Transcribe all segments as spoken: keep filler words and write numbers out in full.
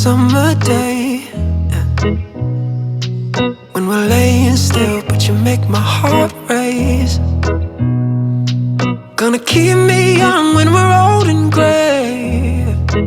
summer day, yeah, when we're laying still, but you make my heart race. Gonna keep me young when we're old and gray.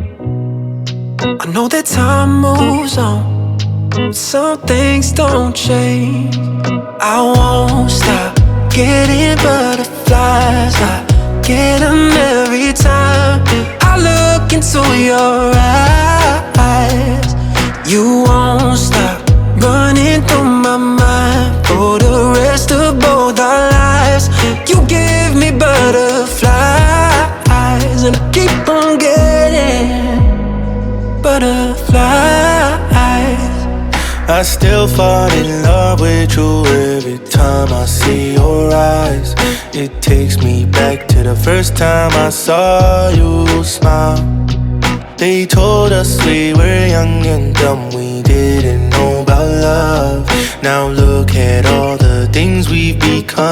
I know that time moves on, but some things don't change. I won't stop getting butterflies. I get them every time I look into your eyes. You won't stop running through my mind for the rest of both our lives. You give me butterflies, and I keep on getting butterflies. I still fall in love with you every time I see your eyes. It takes me back to the first time I saw you smile. They told us we were young and dumb, we didn't know about love. Now look at all the things we've become.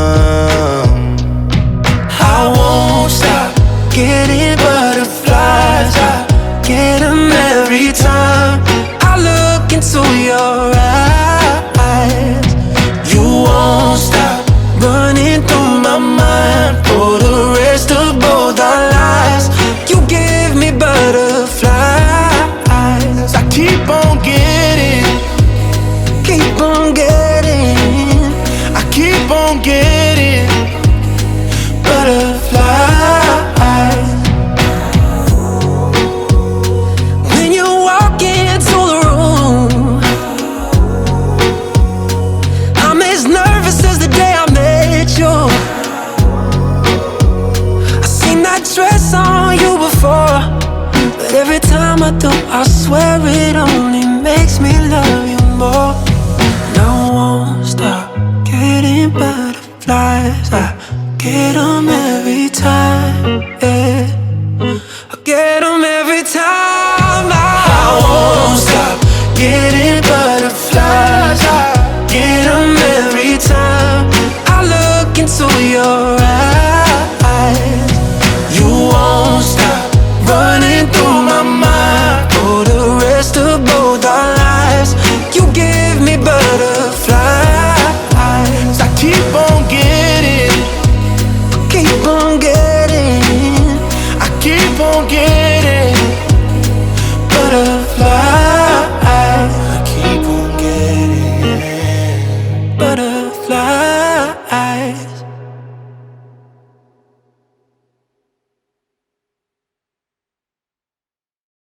I won't stop getting butterflies. I get them every time I look into your eyes. You won't stop running through my mind for the rest of both our lives. You give me butterflies. I keep on getting, keep on getting, I keep on getting butterflies. When you walk into the room, I'm as nervous as the day I met you. I seen that dress on you before, but every time I do, I swear it only makes me love you more. And I won't stop getting butterflies. I get them every time, yeah. I get them every time. I, I won't stop getting butterflies. I